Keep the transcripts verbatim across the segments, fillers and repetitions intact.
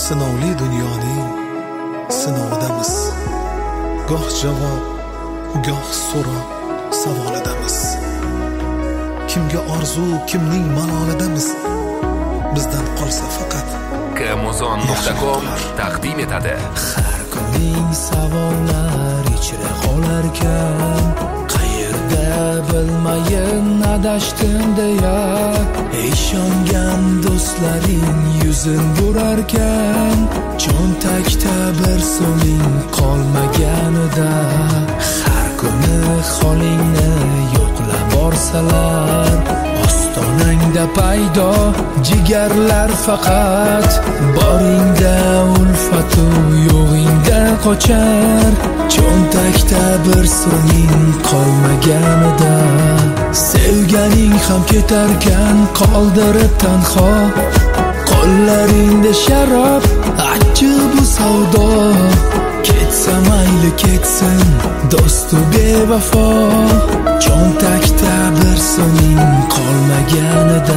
sinovli dunyoning sinovidamiz. Goh javob, goh so'roq savolidamiz. Kimga orzu, kimning malolidamiz. Bizdan qolsa faqat Kamozon nuqta com taqdim etadi. Har kunning savollar ichra qolarkan, qayerda bilmayin adashdim deya, ishongan do'stlaring yuzin burarkan, cho'ntakda bir so'ming qolmaganida, har kuni holingni yo'qlab borsalar, ostonangda paydo jigarlar faqat, boringda ulfatu yo'g'ingda qochar, cho'ntakda bir so'ming qolmaganida, sevganing ham ketarkan qoldirib tanho, qo'llaringda sharob achchiq bu savdo, ketsa mayli ketsin do'stu bevafo, cho'ntakda bir so'ming qolmaganida.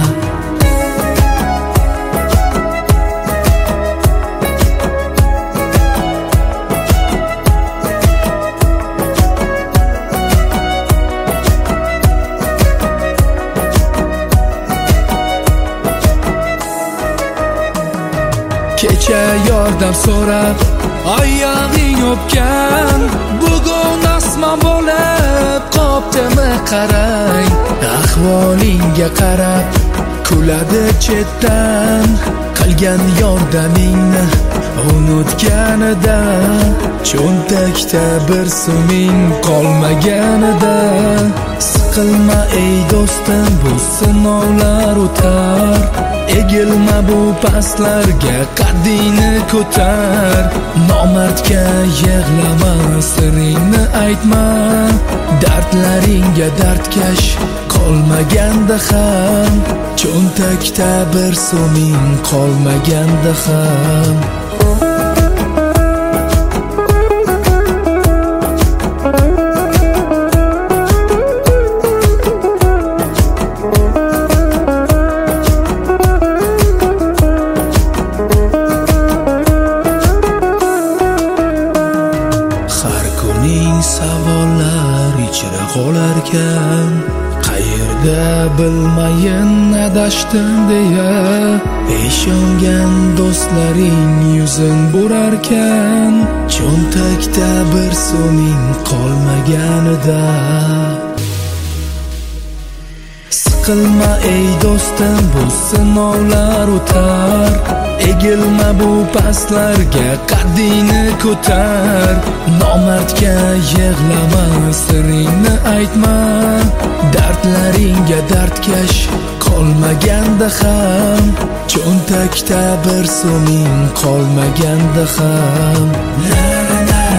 Kecha yordam so'rab oyog'ing o'pgan, bugun osmon bo'lib qopdimi qarang, ahvolingga qarab kuladi chetdan, qilgan yordamingni unutganida, cho'ntakda bir so'ming qolmaganida, siqilma ey do'stim, bu sinovlar o'tar, egilma bu pastlarga, qaddingni ko'tar, nomardga yig'lama, siringni aytma, dardlaringga dardkash qolmaganda ham, cho'ntakda bir so'ming qolmaganda ham. Savollar ichra qolarkan, qayerda bilmayin adashdim deya, ishongan do'stlaring yuzin burarkan, cho'ntakda bir so'ming qolmaganida, siqilma ey do'stim, bu sinovlar o'tar, egilma bu pastlarga, qaddingni ko'tar, nomardga yig'lama, siringni aytma, dardlaringga dardkash qolmaganda ham, cho'ntakda bir so'ming qolmaganda ham.